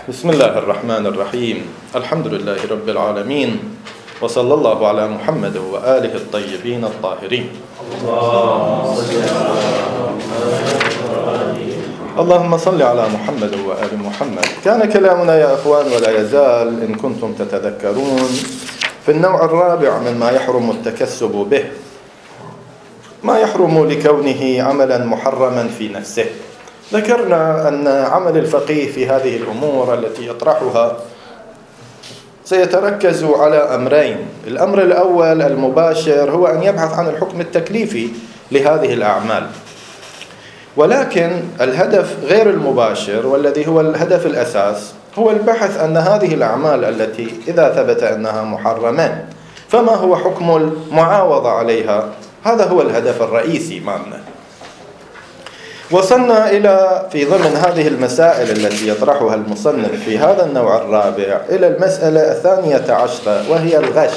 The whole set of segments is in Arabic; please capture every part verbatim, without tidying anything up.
بسم الله الرحمن الرحيم. الحمد لله رب العالمين، وصلى الله على محمد وآله الطيبين الطاهرين. اللهم صل على محمد وآل محمد. كان كلامنا يا أخوان ولا يزال إن كنتم تتذكرون في النوع الرابع مما يحرم التكسب به، ما يحرم لكونه عملا محرما في نفسه. ذكرنا أن عمل الفقيه في هذه الأمور التي يطرحها سيتركز على أمرين. الأمر الأول المباشر هو أن يبحث عن الحكم التكليفي لهذه الأعمال، ولكن الهدف غير المباشر والذي هو الهدف الأساس هو البحث أن هذه الأعمال التي إذا ثبت أنها محرمة فما هو حكم المعاوضة عليها. هذا هو الهدف الرئيسي معنا. وصلنا إلى في ضمن هذه المسائل التي يطرحها المصنف في هذا النوع الرابع إلى المسألة الثانية عشرة وهي الغش.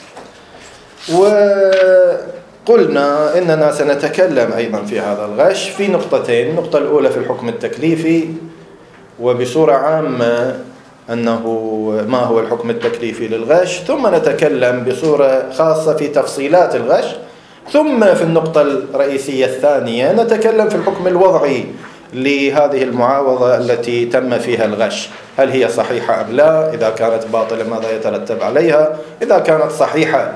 وقلنا إننا سنتكلم أيضا في هذا الغش في نقطتين. النقطة الأولى في الحكم التكليفي، وبصورة عامة أنه ما هو الحكم التكليفي للغش، ثم نتكلم بصورة خاصة في تفصيلات الغش، ثم في النقطة الرئيسية الثانية نتكلم في الحكم الوضعي لهذه المعاوضة التي تم فيها الغش. هل هي صحيحة أم لا؟ إذا كانت باطلة ماذا يترتب عليها؟ إذا كانت صحيحة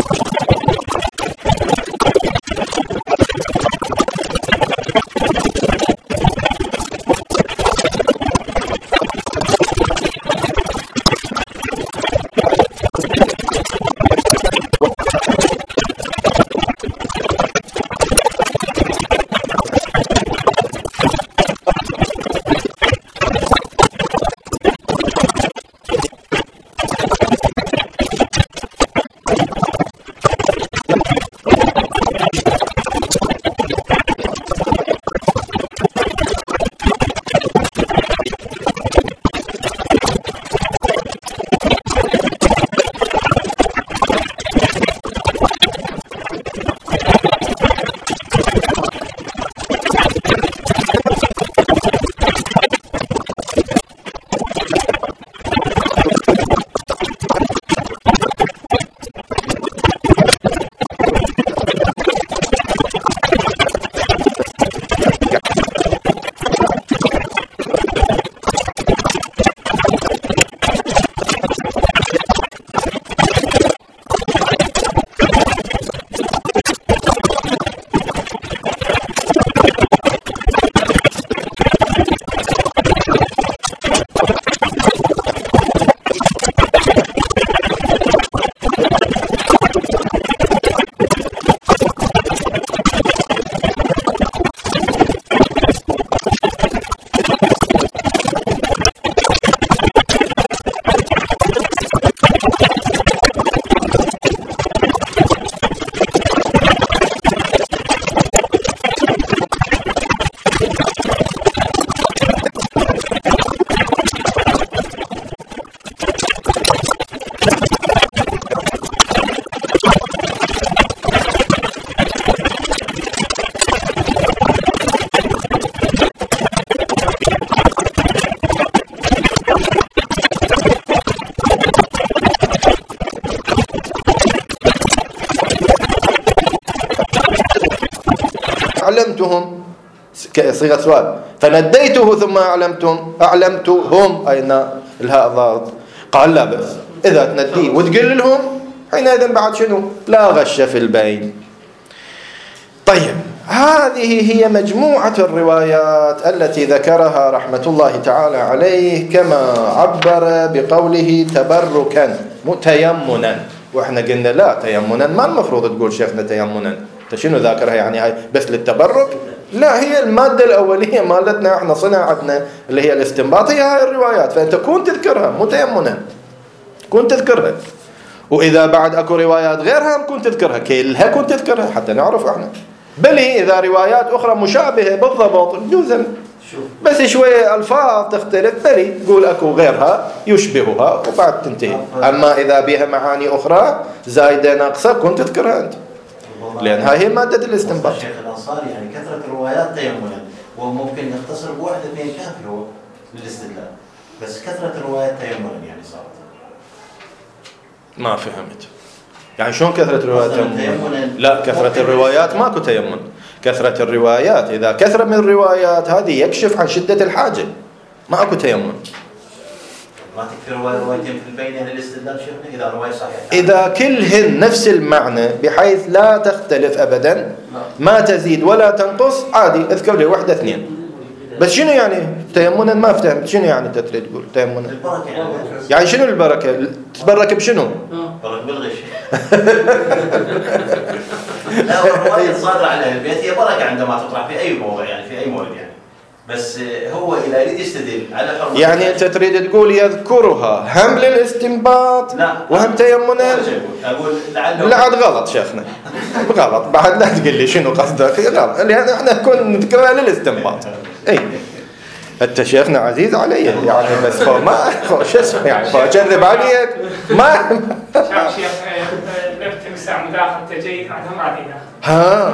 علمتهم صيغة سؤال، فنديته ثم أعلمتم أعلمتهم أين الهاء ضاد. قال لا بأس إذا تنديه وتقل لهم حينئذ بعد شنو؟ لا غش في البين. طيب، هذه هي مجموعة الروايات التي ذكرها رحمة الله تعالى عليه كما عبر بقوله تبركا متيمنا. وإحنا قلنا لا، تيمنا ما المفروض تقول شيخنا تيمنا، شنو ذاكرها يعني هاي بس للتبرك؟ لا، هي المادة الأولية مالتنا احنا صناعتنا اللي هي الاستنباط هي هاي الروايات، فأنت كون تذكرها متيمنا، كون تذكرها. وإذا بعد أكو روايات غيرها كون تذكرها، كلها كون تذكرها حتى نعرف احنا. بل إذا روايات أخرى مشابهة بالضبط جوزا بس شوية ألفاظ تختلف بلي قول أكو غيرها يشبهها وبعد تنتهي. أما إذا بها معاني أخرى زايدة ناقصة كنت تذكرها أنت، لأن هاي مادة الاستنباط. الشيخ الأنصاري يعني كثرة الروايات تيمنا وممكن نختصر بواحد اثنين كافي هو للاستدلال. بس كثرة الروايات تيمنا يعني صارت. ما فهمت. يعني شلون كثرة الروايات تيمنا؟ لا، كثرة الروايات ماكو تيمن. كثرة الروايات إذا كثرة من الروايات هذه يكشف عن شدة الحاجة، ماكو تيمن. ما تكفي رواية روايتين في البين يعني الاستدلال شيخنا إذا رواية صحيحة. إذا كلهن نفس المعنى بحيث لا تختلف أبدا، ما تزيد ولا تنقص، عادي اذكر لي واحدة اثنين. بس شنو يعني تيمنا؟ ما فهمت شنو يعني انت تريد تقول تيمنا؟ البركة يعني. يعني شنو البركة؟ تتبرك بشنو؟ برك بالغش. لا الرواية الصادرة عن أهل البيت هي بركة عندما تطرح في أي موضع يعني في أي موعد يعني. بس هو إذا يريد يستدل على حرمة. يعني أنت تريد تقول يذكرها هم للاستنباط وهم تيمنا؟ أقول لعله. لا عاد غلط شيخنا. غلط بعد، لا تقول لي شنو قصدك، غلط لأن احنا نكون نذكرها للاستنباط. اي انت شيخنا عزيز علي يعني، بس هو ما شو اسمه يعني فاكذب عليك ما شاف شيخ نفت مساع مداخلته جيد هذا ما علينا. ها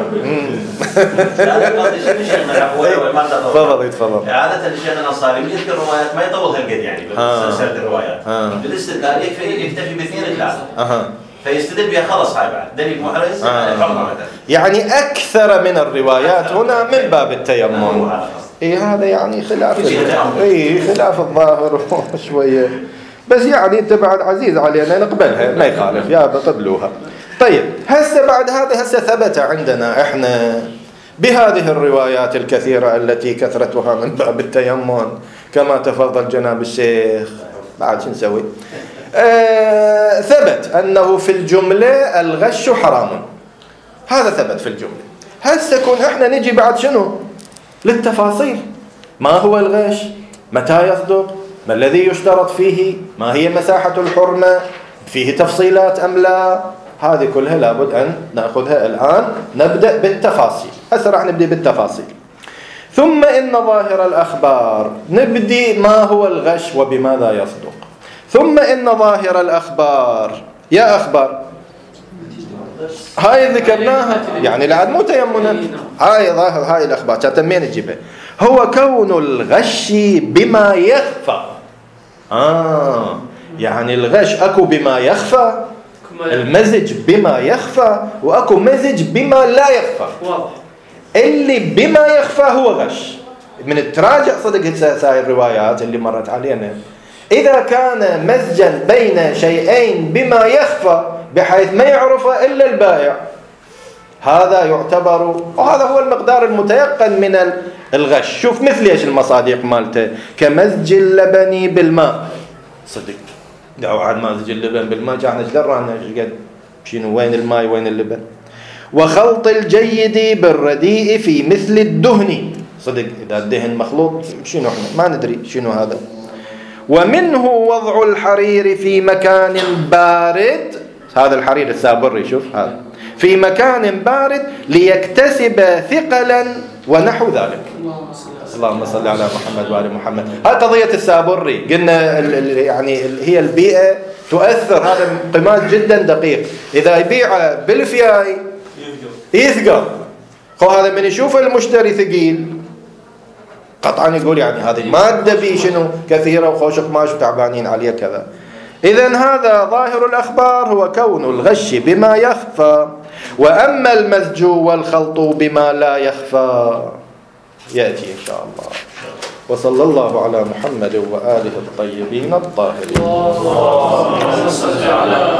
تفضل تفضل. عادة الشيخ الأنصاري يذكر روايات ما يطول هالقد يعني بسلسلة الروايات. بالاستدلال يكتفي باثنين ثلاثة. فيستدل بها خلص هاي بعد دليل محرز على الحرمة مثلا. يعني أكثر من الروايات هنا من باب التيمم. إيه هذا يعني خلاف إيه خلاف الظاهر شوية، بس يعني أنت بعد عزيز علينا نقبلها ما يخالف يا بقبلوها. طيب هسه بعد هذا هسه ثبت عندنا إحنا بهذه الروايات الكثيرة التي كثرتها من باب التيمم كما تفضل جناب الشيخ، بعد شو نسوي؟ آه ثبت أنه في الجملة الغش حرام، هذا ثبت في الجملة. هسه كون إحنا نجي بعد شنو؟ للتفاصيل. ما هو الغش؟ متى يصدق؟ ما الذي يشترط فيه؟ ما هي مساحة الحرمة؟ فيه تفصيلات أم لا؟ هذه كلها لابد أن نأخذها الآن. نبدأ بالتفاصيل. هسه راح نبدأ بالتفاصيل. ثم إن ظاهر الأخبار، نبدي ما هو الغش وبماذا يصدق. ثم إن ظاهر الأخبار، يا أخبار هاي ذكرناها يعني لعد مو تيمنا، هاي ظاهر هاي الأخبار كانت منين تجيبها؟ هو كون الغش بما يخفى. آه يعني الغش أكو بما يخفى، المزج بما يخفى، وأكو مزج بما لا يخفى. اللي بما يخفى هو غش. من التراجع صدق هاي الروايات اللي مرت علينا، إذا كان مزجا بين شيئين بما يخفى بحيث ما يعرفه إلا البائع، هذا يعتبر، وهذا هو المقدار المتيقن من الغش. شوف مثل ايش المصادق مالته، كمزج اللبن بالماء. صدق دعوا عن مزج اللبن بالماء، جاءنا ايش درانا قد شنو وين الماء وين اللبن. وخلط الجيد بالرديء في مثل الدهن. صدق إذا الدهن مخلوط شنو احنا ما ندري شنو هذا. ومنه وضع الحرير في مكان بارد، هذا الحرير السابري شوف هذا، في مكان بارد ليكتسب ثقلا ونحو ذلك. اللهم صل على محمد وآل محمد. هذه قضية السابري قلنا يعني هي البيئة تؤثر. هذا قماش جدا دقيق، إذا يبيع بالفياي يثقل، خو هذا من يشوف المشتري ثقيل قطعا يقول يعني هذه مادة بي شنو كثيرة وخوش قماش وتعبانين عليه كذا. إذن هذا ظاهر الأخبار هو كون الغش بما يخفى. وأما المزج والخلط بما لا يخفى يأتي إن شاء الله. وصلى الله على محمد وآله الطيبين الطاهرين.